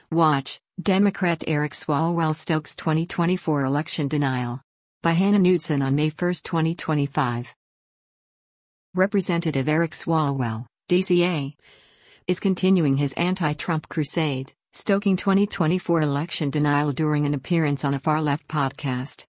Watch, Democrat Eric Swalwell Stokes 2024 Election Denial. By Hannah Knudsen on May 1, 2025. Representative Eric Swalwell, DCA, is continuing his anti-Trump crusade, stoking 2024 election denial during an appearance on a far-left podcast.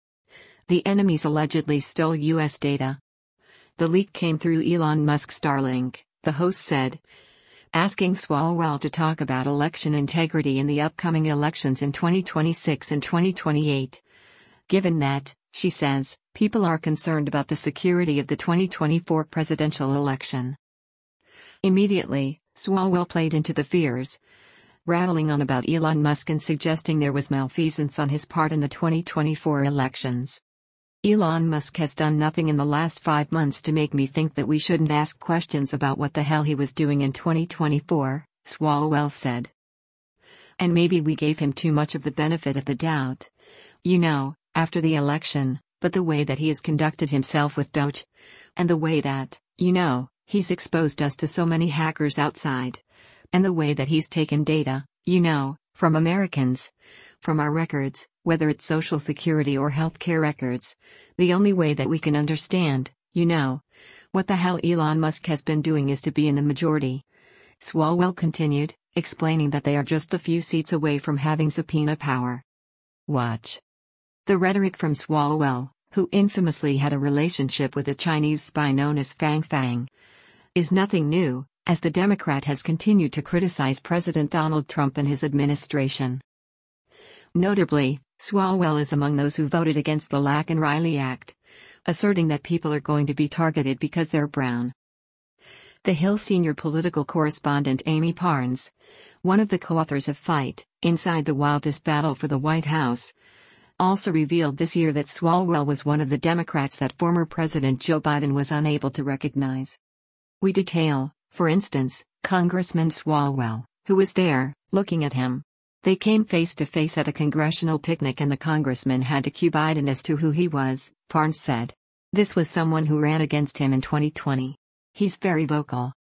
The enemies allegedly stole U.S. data. The leak came through Elon Musk's Starlink, the host said, asking Swalwell to talk about election integrity in the upcoming elections in 2026 and 2028. Given that, she says, people are concerned about the security of the 2024 presidential election. Immediately, Swalwell played into the fears, rattling on about Elon Musk and suggesting there was malfeasance on his part in the 2024 elections. Elon Musk has done nothing in the last 5 months to make me think that we shouldn't ask questions about what the hell he was doing in 2024, Swalwell said. And maybe we gave him too much of the benefit of the doubt. After the election, but the way that he has conducted himself with Doge, and the way that, he's exposed us to so many hackers outside, and the way that he's taken data, from Americans, from our records, whether it's Social Security or healthcare records, the only way that we can understand, what the hell Elon Musk has been doing is to be in the majority. Swalwell continued, explaining that they are just a few seats away from having subpoena power. Watch. The rhetoric from Swalwell, who infamously had a relationship with a Chinese spy known as Fang Fang, is nothing new, as the Democrat has continued to criticize President Donald Trump and his administration. Notably, Swalwell is among those who voted against the Lack and Riley Act, asserting that people are going to be targeted because they're brown. The Hill senior political correspondent Amy Parnes, one of the co-authors of Fight, Inside the Wildest Battle for the White House, also revealed this year that Swalwell was one of the Democrats that former President Joe Biden was unable to recognize. We detail, for instance, Congressman Swalwell, who was there, looking at him. They came face to face at a congressional picnic and the congressman had to cue Biden as to who he was, Parnes said. This was someone who ran against him in 2020. He's very vocal.